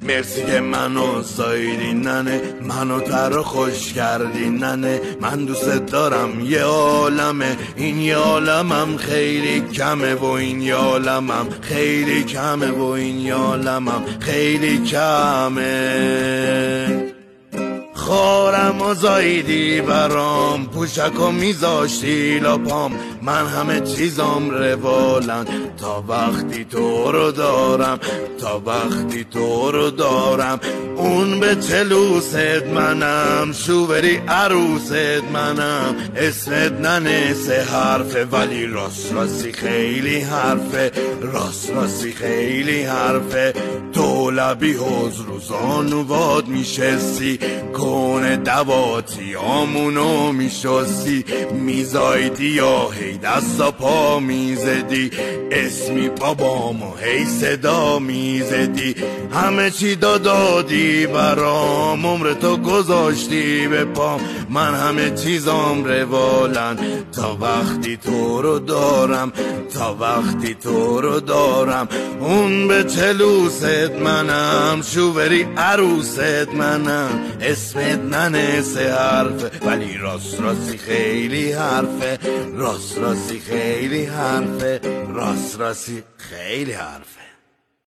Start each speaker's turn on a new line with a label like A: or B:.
A: مرسی که منو سایدی ننه، منو تر و خوش کردی ننه. من دوست دارم یه عالمه، این یه عالمم خیلی کمه و این یه عالمم خیلی کمه و این یه عالمم خیلی کمه. خارم و زایدی برام، پوشک و میذاشتی لاپام، من همه چیزام روالن تا وقتی تو رو دارم، تا وقتی تو رو دارم. اون به چلوست منم، شوبری عروست منم، اسمت ننه سه حرفه ولی راست راستی خیلی حرفه، راست راستی خیلی حرفه. تو لبی حوز روزانو باد میشستی، کونه دواتی آمونو میشستی، میزایدی یا هی دستا پا میزدی، اسمی بابامو هی صدا میزدی. همه چی دادی برام، عمر تو گذاشتی به پام، من همه چیزام روالن تا وقتی تو رو دارم، تا وقتی تو رو دارم. اون به چلوست منم، شوبری عروست منم، اسمت ننه سه حرفه ولی راست راستی خیلی حرفه، راست راستی خیلی حرفه، راست راستی خیلی حرفه.